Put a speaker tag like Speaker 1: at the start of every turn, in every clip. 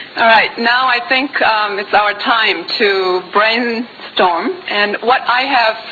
Speaker 1: All right, now I think it's our time to brainstorm. And what I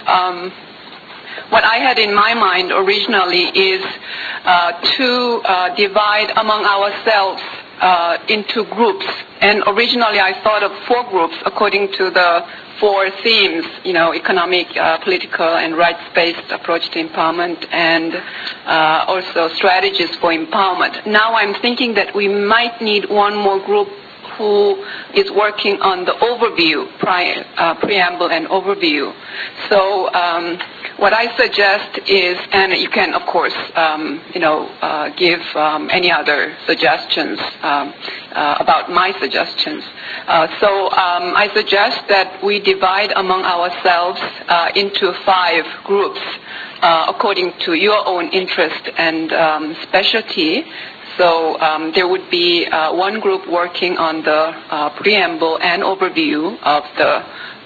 Speaker 1: had in my mind originally is to divide among ourselves into groups. And originally I thought of 4 groups according to the 4 themes, economic, political, and rights-based approach to empowerment, and also strategies for empowerment. Now I'm thinking that we might need one more group who is working on the overview, preamble and overview. So what I suggest is, and you can of course, give any other suggestions about my suggestions. So I suggest that we divide among ourselves into 5 groups according to your own interest and specialty. So there would be one group working on the preamble and overview of the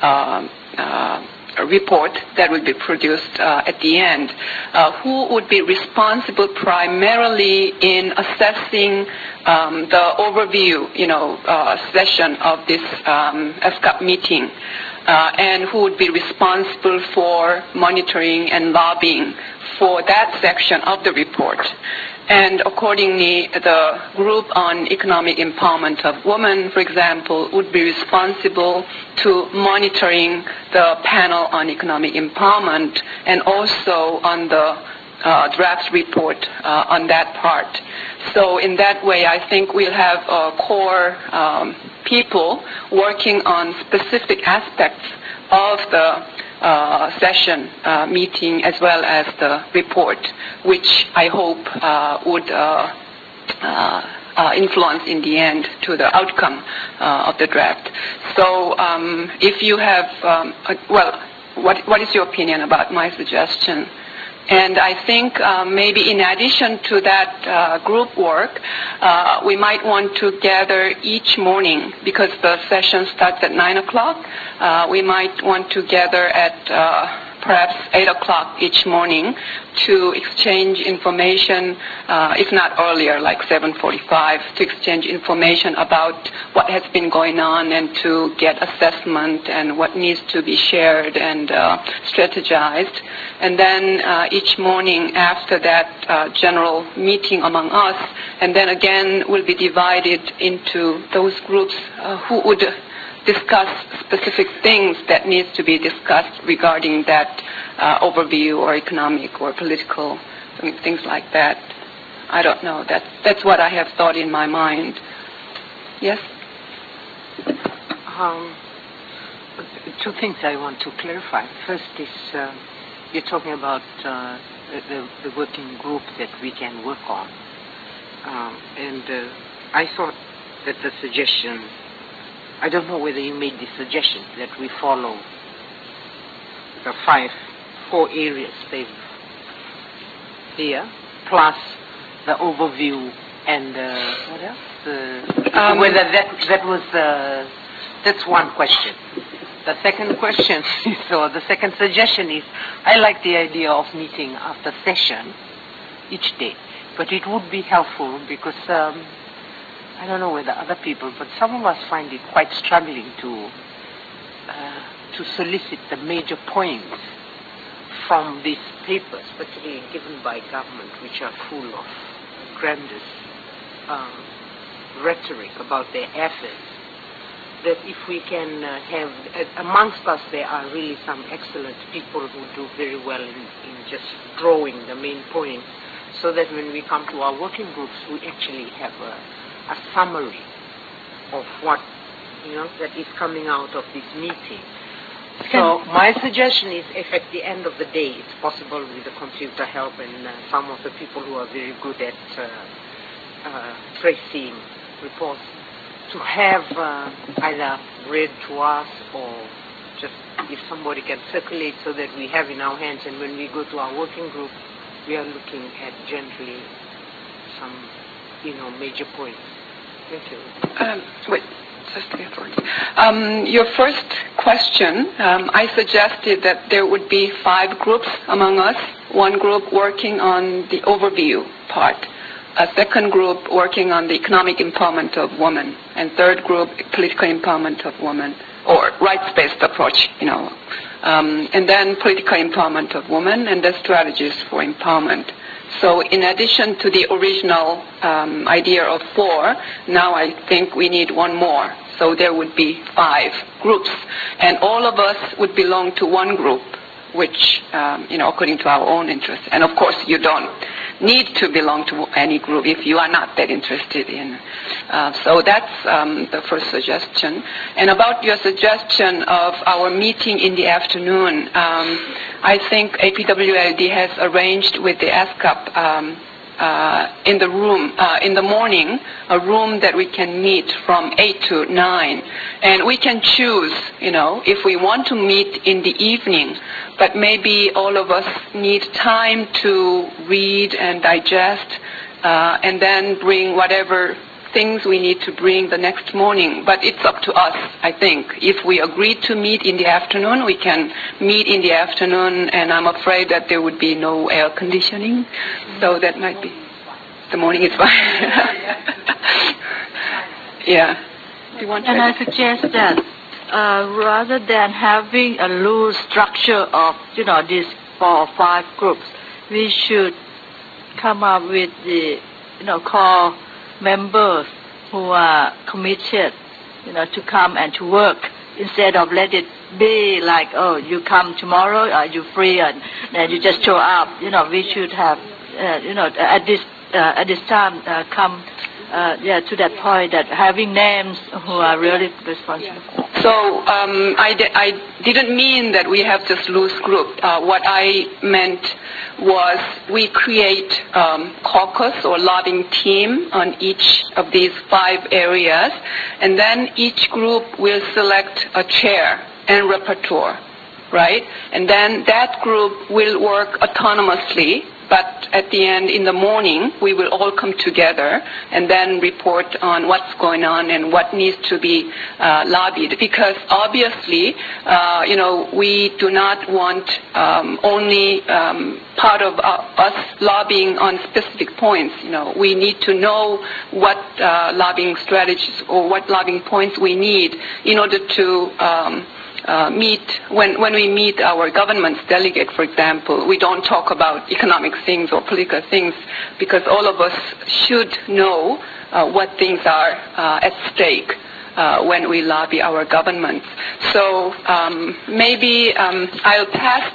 Speaker 1: report that will be produced at the end, who would be responsible primarily in assessing the overview, session of this ESCAP meeting, and who would be responsible for monitoring and lobbying for that section of the report. And accordingly, the group on economic empowerment of women, for example, would be responsible to monitoring the panel on economic empowerment and also on the draft report on that part. So in that way, I think we'll have core people working on specific aspects of the session meeting as well as the report, which I hope would influence in the end to the outcome of the draft. So if you have, what is your opinion about my suggestion? And I think maybe in addition to that group work, we might want to gather each morning, because the session starts at 9 o'clock. We might want to gather at perhaps 8 o'clock each morning to exchange information, if not earlier, like 7:45, to exchange information about what has been going on and to get assessment and what needs to be shared and strategized. And then each morning after that general meeting among us, and then again will be divided into those groups who would discuss specific things that needs to be discussed regarding that overview or economic or political, things like that. I don't know. That's what I have thought in my mind. Yes?
Speaker 2: 2 things I want to clarify. First is you're talking about the working group that we can work on. And I thought that the suggestion, I don't know whether you made the suggestion that we follow the 4 areas here, plus the overview and what else? Whether that was that's one question. The second question is, or the second suggestion is, I like the idea of meeting after session each day, but it would be helpful because I don't know whether other people, but some of us find it quite struggling to solicit the major points from these papers, particularly given by government, which are full of grandiose rhetoric about their efforts. That if we can have, amongst us there are really some excellent people who do very well in just drawing the main points, so that when we come to our working groups, we actually have a summary of what, that is coming out of this meeting. So my suggestion is, if at the end of the day it's possible with the computer help and some of the people who are very good at tracing reports, to have either read to us or just if somebody can circulate so that we have in our hands, and when we go to our working group, we are looking at generally some, major points. Thank you.
Speaker 1: Wait, just your first question, I suggested that there would be 5 groups among us, one group working on the overview part, a second group working on the economic empowerment of women, and third group political empowerment of women, or rights-based approach, and then political empowerment of women and the strategies for empowerment. So in addition to the original idea of 4, now I think we need one more. So there would be 5 groups, and all of us would belong to one group, which, according to our own interests. And of course, you don't need to belong to any group if you are not that interested in. So that's the first suggestion. And about your suggestion of our meeting in the afternoon, I think APWLD has arranged with the ASCAP in the room, in the morning, a room that we can meet from 8 to 9. And we can choose, if we want to meet in the evening, but maybe all of us need time to read and digest, and then bring whatever things we need to bring the next morning. But it's up to us, I think. If we agree to meet in the afternoon, we can meet in the afternoon, and I'm afraid that there would be no air conditioning, so that might be... The morning is fine. Yeah. Do you want to...
Speaker 3: And I suggest that rather than having a loose structure of, these 4 or 5 groups, we should come up with the, core members who are committed, to come and to work, instead of let it be like, oh, you come tomorrow, are you free, and then you just show up. We should have, at this time, come to that point that having names who are really responsible.
Speaker 1: So I didn't mean that we have just loose group. What I meant was we create caucus or lobbying team on each of these 5 areas, and then each group will select a chair and rapporteur, right? And then that group will work autonomously, but at the end, in the morning, we will all come together and then report on what's going on and what needs to be lobbied. Because obviously, we do not want only part of us lobbying on specific points. We need to know what lobbying strategies or what lobbying points we need in order to meet, when we meet our government's delegate, for example, we don't talk about economic things or political things, because all of us should know what things are at stake when we lobby our government. So maybe I'll pass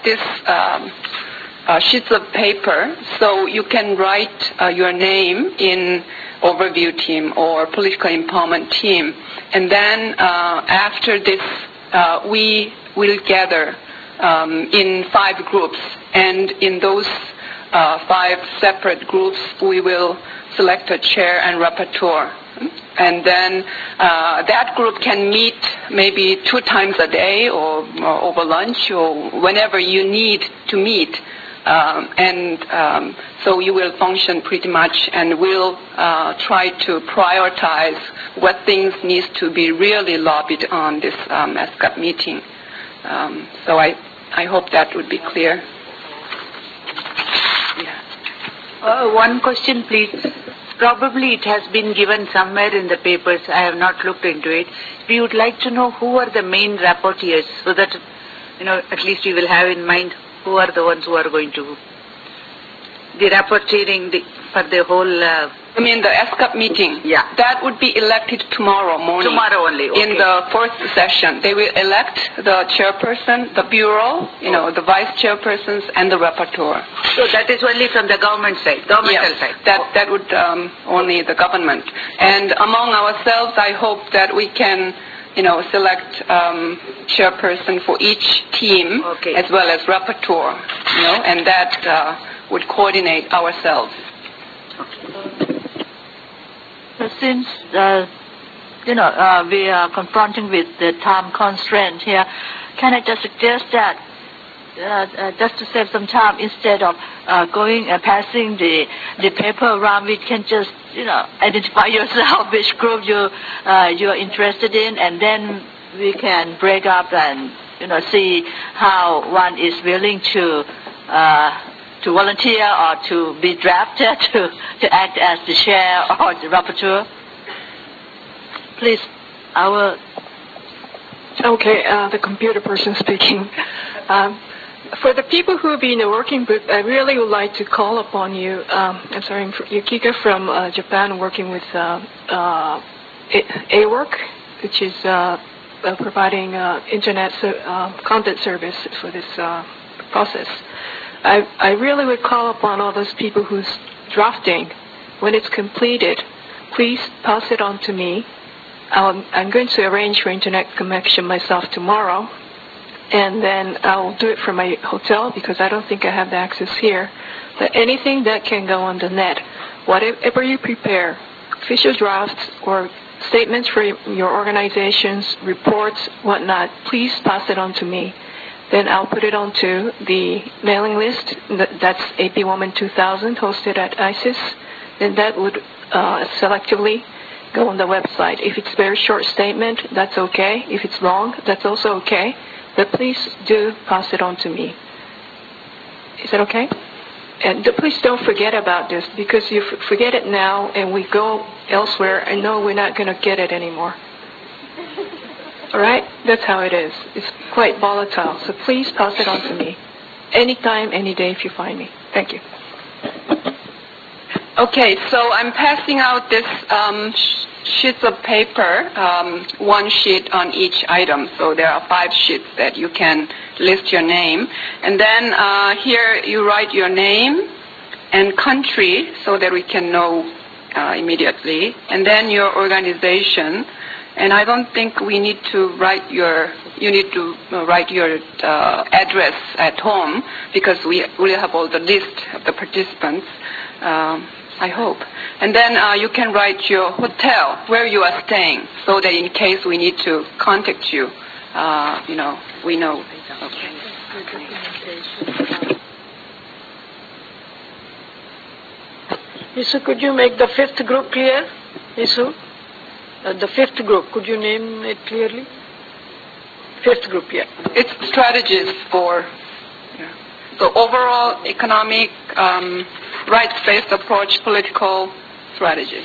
Speaker 1: this sheets of paper so you can write your name in overview team or political empowerment team, and then after this we will gather in 5 groups, and in those 5 separate groups we will select a chair and rapporteur. And then that group can meet maybe 2 times a day or over lunch or whenever you need to meet. So you will function pretty much, and we'll try to prioritize what things needs to be really lobbied on this ASCAP meeting. So I hope that would be clear.
Speaker 2: Yeah. One question, please. Probably it has been given somewhere in the papers. I have not looked into it. We would like to know who are the main rapporteurs, so that at least we will have in mind who are the ones who are going to be rapporteuring for the whole...
Speaker 1: I mean the ASCAP meeting?
Speaker 2: Yeah.
Speaker 1: That would be elected tomorrow morning.
Speaker 2: Tomorrow only, okay.
Speaker 1: In the first session. They will elect the chairperson, the bureau, the vice chairpersons, and the rapporteur.
Speaker 2: So that is only from the government side, governmental side?
Speaker 1: That would only the government. And among ourselves, I hope that we can select chairperson for each team,
Speaker 2: okay,
Speaker 1: as well as rapporteur, and that would coordinate ourselves.
Speaker 3: So since, we are confronting with the time constraint here, can I just suggest that just to save some time, instead of passing the paper around, we can just, identify yourself, which group you're interested in, and then we can break up and, see how one is willing to to volunteer or to be drafted to act as the chair or the rapporteur? Please,
Speaker 4: Okay, the computer person speaking. For the people who will be in the working group, I really would like to call upon you. I'm sorry, Yukika from Japan, working with AWork, which is providing internet content service for this process. I really would call upon all those people who's drafting. When it's completed, please pass it on to me. I'm going to arrange for internet connection myself tomorrow, and then I'll do it from my hotel because I don't think I have the access here. But anything that can go on the net, whatever you prepare, official drafts or statements for your organizations, reports, whatnot, please pass it on to me. Then I'll put it onto the mailing list. That's AP Woman 2000, hosted at ISIS. Then that would selectively go on the website. If it's a very short statement, that's okay. If it's long, that's also okay. But please do pass it on to me. Is that okay? And please don't forget about this, because you forget it now and we go elsewhere, I know we're not going to get it anymore. All right? That's how it is. It's quite volatile. So please pass it on to me. Anytime, any day if you find me. Thank you.
Speaker 1: Okay, so I'm passing out this sheets of paper, one sheet on each item. So there are 5 sheets that you can list your name. And then here you write your name and country so that we can know immediately. And then your organization. And I don't think we need to write you need to write your address at home because we will have all the list of the participants. I hope. And then you can write your hotel, where you are staying, so that in case we need to contact you, we know. Okay.
Speaker 2: Isu, could you make the 5th group clear? Isu? The 5th group, could you name it clearly? 5th group, yeah.
Speaker 1: It's strategies for... So overall economic, rights-based approach, political strategy.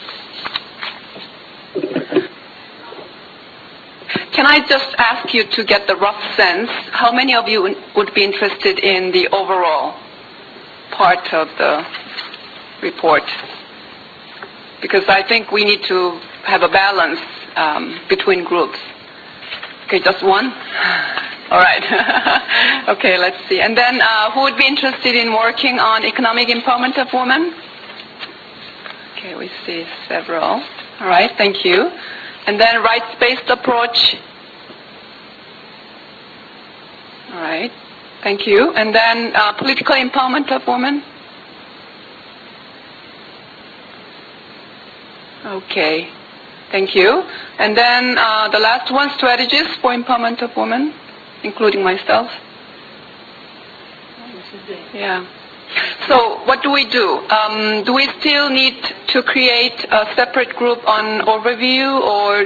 Speaker 1: Can I just ask you to get the rough sense, how many of you would be interested in the overall part of the report? Because I think we need to have a balance between groups. Okay, just one? All right. Okay, let's see. And then who would be interested in working on economic empowerment of women? Okay, we see several. All right, thank you. And then rights-based approach. All right, thank you. And then political empowerment of women. Okay, thank you. And then the last one, strategies for empowerment of women, including myself. Yeah. So what do we do? Do we still need to create a separate group on overview or?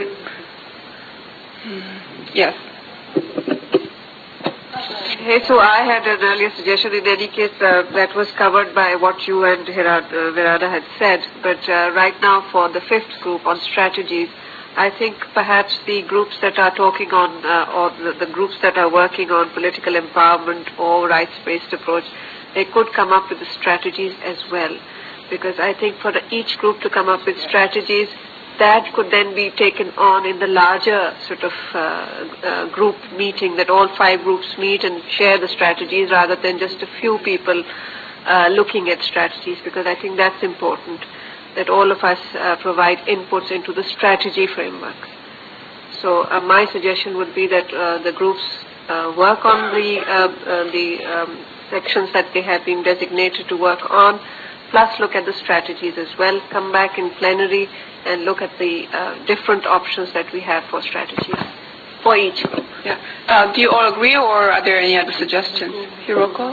Speaker 1: Yes.
Speaker 5: Hey, so I had an earlier suggestion. In any case, that was covered by what you and Virada had said. But right now, for the 5th group on strategies, I think perhaps the groups that are talking on, or the groups that are working on political empowerment or rights-based approach, they could come up with the strategies as well. Because I think for each group to come up with strategies, that could then be taken on in the larger sort of group meeting, that all 5 groups meet and share the strategies rather than just a few people looking at strategies, because I think that's important, that all of us provide inputs into the strategy framework. So my suggestion would be that the groups work on the sections that they have been designated to work on, plus look at the strategies as well, come back in plenary and look at the different options that we have for strategies for each group.
Speaker 1: Yeah. Do you all agree, or are there any other suggestions? Hiroko?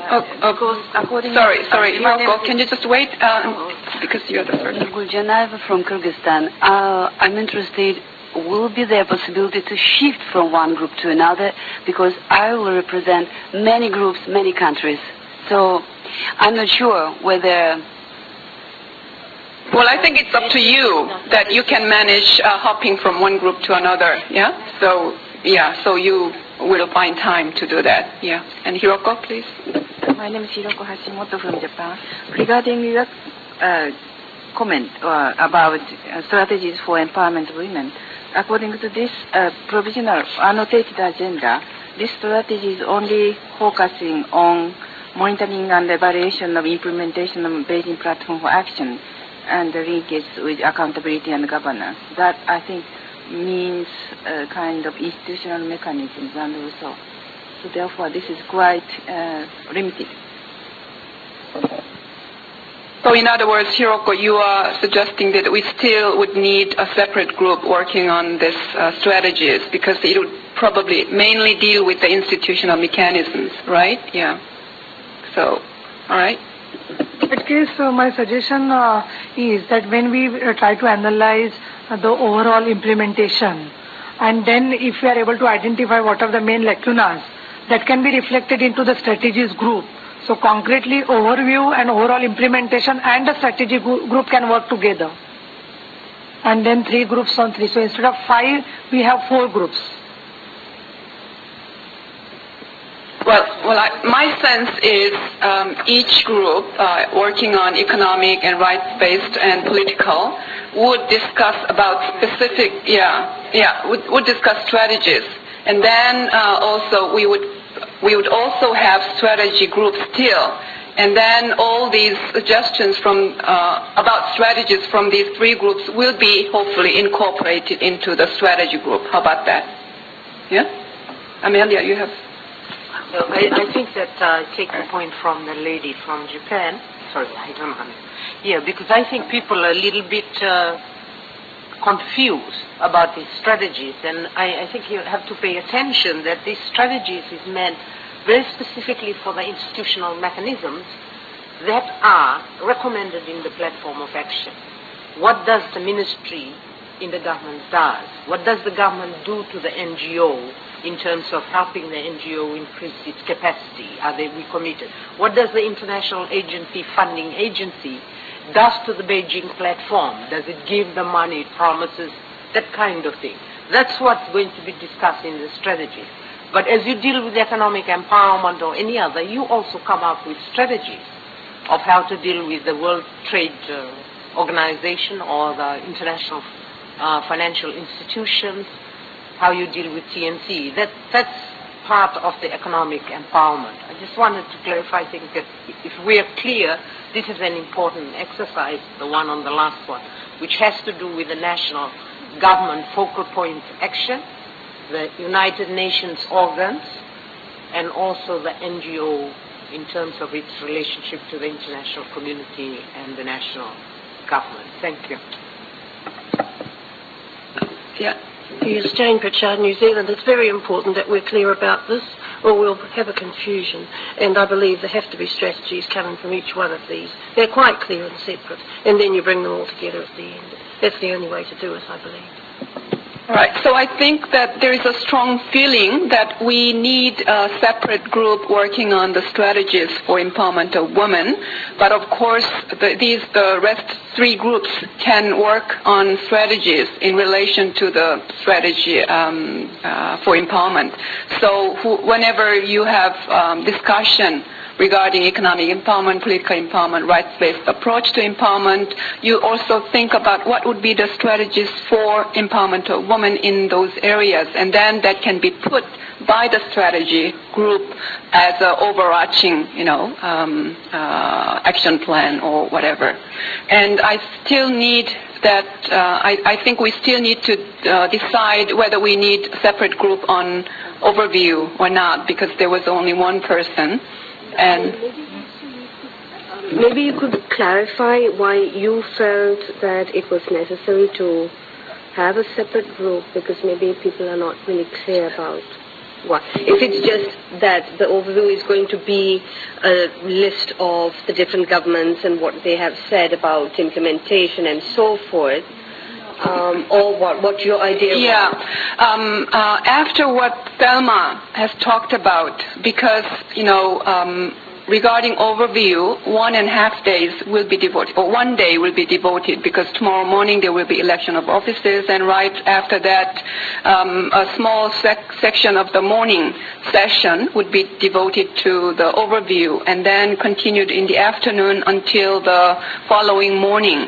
Speaker 1: Sorry, Hiroko, can you just wait? Because you're the first.
Speaker 6: Guljaneva from Kyrgyzstan. I'm interested, will be there a possibility to shift from one group to another? Because I will represent many groups, many countries. So I'm not sure whether...
Speaker 1: Well, I think it's up to you that you can manage hopping from one group to another, yeah? So you will find time to do that, yeah. And Hiroko, please.
Speaker 7: My name is Hiroko Hashimoto from Japan. Regarding your comment about strategies for empowerment of women, according to this provisional annotated agenda, this strategy is only focusing on monitoring and evaluation of implementation of Beijing Platform for Action and the linkage with accountability and governance. That, I think, means a kind of institutional mechanisms and also. So therefore, this is quite limited.
Speaker 1: So in other words, Hiroko, you are suggesting that we still would need a separate group working on these strategies because it would probably mainly deal with the institutional mechanisms, right? Yeah. So, all right.
Speaker 8: In that case, my suggestion is that when we try to analyze the overall implementation, and then if we are able to identify what are the main lacunas, that can be reflected into the strategies group. So concretely, overview and overall implementation and the strategy group can work together. And then 3 groups on 3. So instead of 5, we have 4 groups.
Speaker 1: Well, my sense is each group working on economic and rights-based and political would discuss about specific, would discuss strategies. And then also we would also have strategy groups still. And then all these suggestions from about strategies from these 3 groups will be hopefully incorporated into the strategy group. How about that? Yeah? Amelia, you have...
Speaker 2: So I think that I take the point from the lady from Japan. Sorry, I don't know. Yeah, because I think people are a little bit confused about these strategies. And I think you have to pay attention that these strategies is meant very specifically for the institutional mechanisms that are recommended in the platform of action. What does the ministry in the government does? What does the government do to the NGO in terms of helping the NGO increase its capacity? Are they recommitted? What does the international agency, funding agency, does to the Beijing platform? Does it give the money it promises? That kind of thing. That's what's going to be discussed in the strategy. But as you deal with economic empowerment or any other, you also come up with strategies of how to deal with the World Trade Organization or the international financial institutions, how you deal with TNC. That's part of the economic empowerment. I just wanted to clarify, I think that if we are clear, this is an important exercise, the one on the last one, which has to do with the national government focal point action, the United Nations organs, and also the NGO in terms of its relationship to the international community and the national government. Thank you.
Speaker 1: Yeah.
Speaker 9: Yes, Jane Pritchard, New Zealand. It's very important that we're clear about this, or we'll have a confusion. And I believe there have to be strategies coming from each one of these. They're quite clear and separate, and then you bring them all together at the end. That's the only way to do it, I believe.
Speaker 1: All right, so I think that there is a strong feeling that we need a separate group working on the strategies for empowerment of women. But of course, the rest 3 groups can work on strategies in relation to the strategy for empowerment. So whenever you have discussion regarding economic empowerment, political empowerment, rights-based approach to empowerment, you also think about what would be the strategies for empowerment of women in those areas, and then that can be put by the strategy group as an overarching, action plan or whatever. And I still need that, I think we still need to decide whether we need a separate group on overview or not, because there was only one person. And
Speaker 10: maybe you could clarify why you felt that it was necessary to have a separate group, because maybe people are not really clear about what. If it's just that the overview is going to be a list of the different governments and what they have said about implementation and so forth, or what your idea was?
Speaker 1: Yeah. After what Thelma has talked about, because, regarding overview, 1.5 days will be devoted, or 1 day will be devoted, because tomorrow morning there will be election of officers, and right after that, a small section of the morning session would be devoted to the overview, and then continued in the afternoon until the following morning.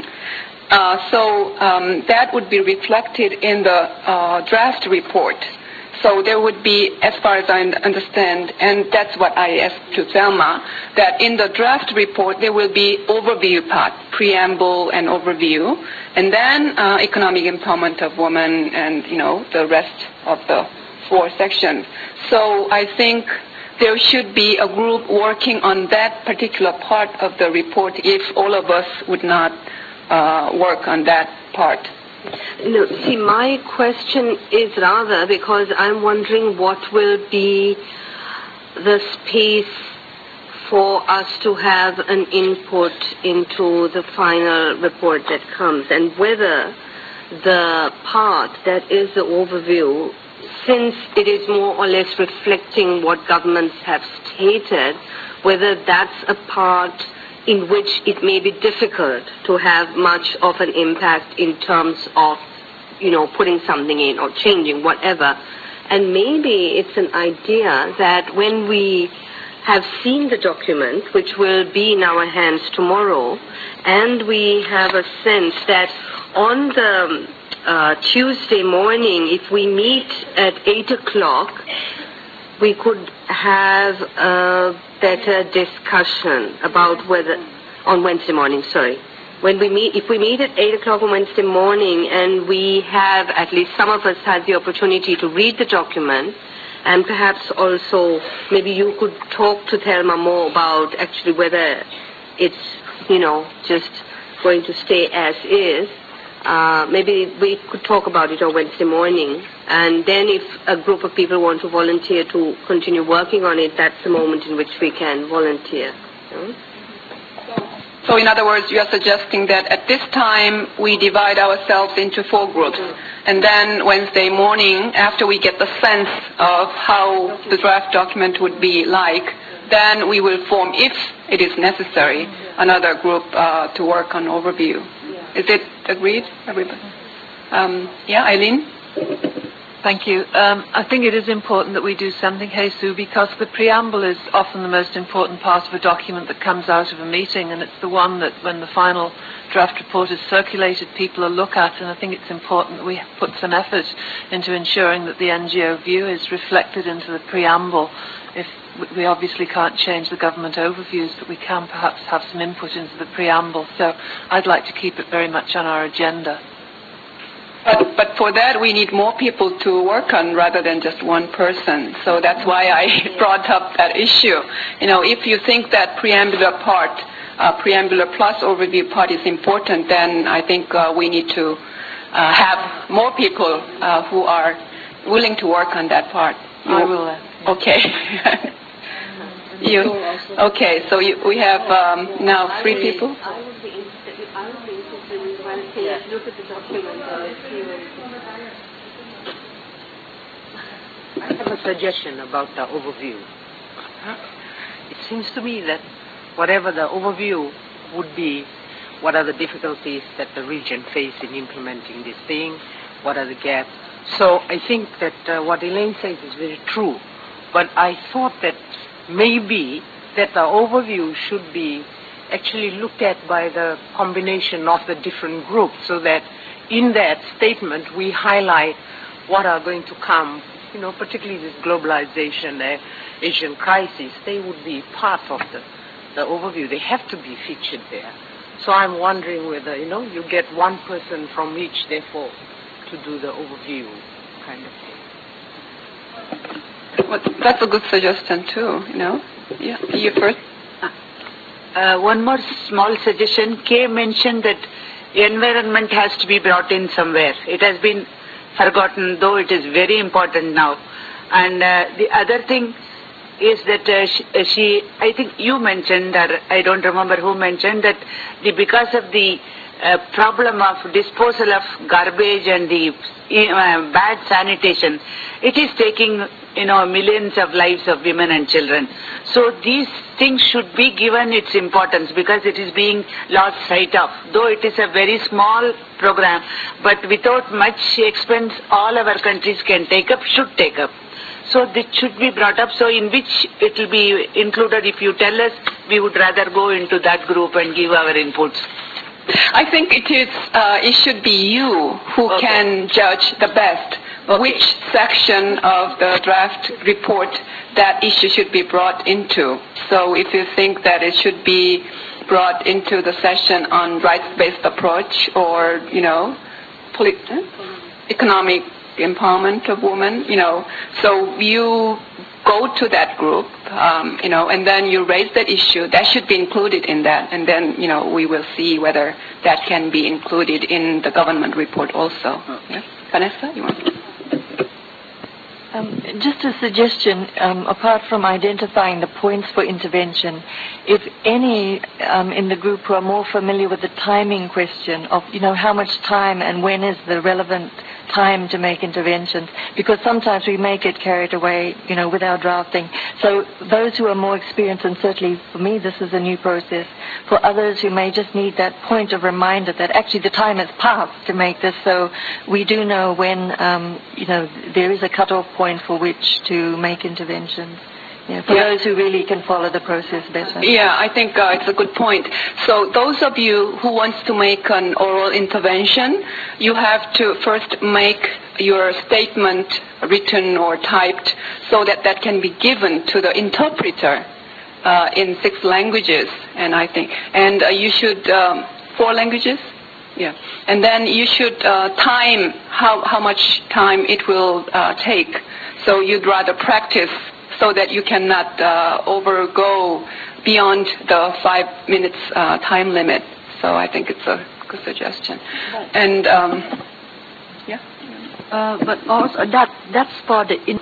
Speaker 1: So that would be reflected in the draft report. So there would be, as far as I understand, and that's what I asked to Thelma, that in the draft report there will be overview part, preamble and overview, and then economic empowerment of women and, the rest of the 4 sections. So I think there should be a group working on that particular part of the report if all of us would not work on that part.
Speaker 10: No, see, my question is rather because I'm wondering what will be the space for us to have an input into the final report that comes, and whether the part that is the overview, since it is more or less reflecting what governments have stated, whether that's a part in which it may be difficult to have much of an impact in terms of, putting something in or changing whatever. And maybe it's an idea that when we have seen the document, which will be in our hands tomorrow, and we have a sense that on the Tuesday morning, if we meet at 8 o'clock, we could have a better discussion about whether, on Wednesday morning, sorry. If we meet at 8 o'clock on Wednesday morning, and we have, at least some of us had the opportunity to read the document, and perhaps also maybe you could talk to Thelma more about actually whether it's, just going to stay as is. Maybe we could talk about it on Wednesday morning, and then if a group of people want to volunteer to continue working on it, that's the moment in which we can volunteer.
Speaker 1: So in other words, you are suggesting that at this time we divide ourselves into 4 groups, and then Wednesday morning, after we get the sense of how the draft document would be like, then we will form, if it is necessary, another group to work on overview. Is it agreed, everybody? Eileen?
Speaker 11: Thank you. I think it is important that we do something, Jesus, because the preamble is often the most important part of a document that comes out of a meeting, and it's the one that, when the final draft report is circulated, people will look at, and I think it's important that we put some effort into ensuring that the NGO view is reflected into the preamble. If we obviously can't change the government overviews, but we can perhaps have some input into the preamble. So I'd like to keep it very much on our agenda.
Speaker 1: But for that, we need more people to work on rather than just one person. So that's why I brought up that issue. If you think that preambular part, preambular plus overview part is important, then I think we need to have more people who are willing to work on that part.
Speaker 11: I will.
Speaker 1: Okay. Okay, so we have now 3 people.
Speaker 10: I would be interested in one thing. Look at the document and see
Speaker 2: I have a suggestion about the overview. It seems to me that whatever the overview would be, what are the difficulties that the region face in implementing this thing, what are the gaps. So I think that what Elaine says is very true. But I thought that maybe that the overview should be actually looked at by the combination of the different groups, so that in that statement we highlight what are going to come, particularly this globalization, the Asian crisis. They would be part of the overview. They have to be featured there. So I'm wondering whether, you get one person from each, therefore, to do the overview kind of thing.
Speaker 1: Well, that's a good suggestion too, Yeah, you first.
Speaker 7: One more small suggestion. Kay mentioned that environment has to be brought in somewhere. It has been forgotten, though it is very important now. And the other thing is that I think you mentioned, or I don't remember who mentioned, that because of the problem of disposal of garbage and the bad sanitation, it is taking, millions of lives of women and children. So these things should be given its importance because it is being lost sight of. Though it is a very small program, but without much expense, all our countries can take up, should take up. So this should be brought up. So in which it will be included, if you tell us, we would rather go into that group and give our inputs.
Speaker 1: I think it should be you who can judge the best which section of the draft report that issue should be brought into. So if you think that it should be brought into the session on rights-based approach or, economic empowerment of women, so you go to that group, and then you raise that issue. That should be included in that, and then, we will see whether that can be included in the government report also. Yeah? Vanessa, you want to?
Speaker 3: Just a suggestion, apart from identifying the points for intervention, if any in the group who are more familiar with the timing question of, how much time and when is the relevant time to make interventions, because sometimes we may get carried away, with our drafting. So those who are more experienced, and certainly for me this is a new process, for others who may just need that point of reminder that actually the time has passed to make this, so we do know when, there is a cut-off point for which to make interventions. For those who really can follow the process better. Yeah, I think it's a good point. So those of you who wants to make an oral intervention, you have to first make your statement written or typed so that that can be given to the interpreter in 6 languages, and you should 4 languages. Yeah, and then you should time how much time it will take. So you'd rather practice so that you cannot overgo beyond the 5 minutes time limit. So I think it's a good suggestion. And but also that's for the